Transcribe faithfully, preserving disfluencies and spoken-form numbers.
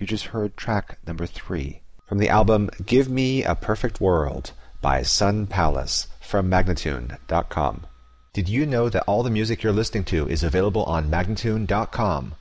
You just heard track number three from the album Give Me a Perfect World by Sun Palace from Magnatune dot com. Did you know that all the music you're listening to is available on Magnatune dot com?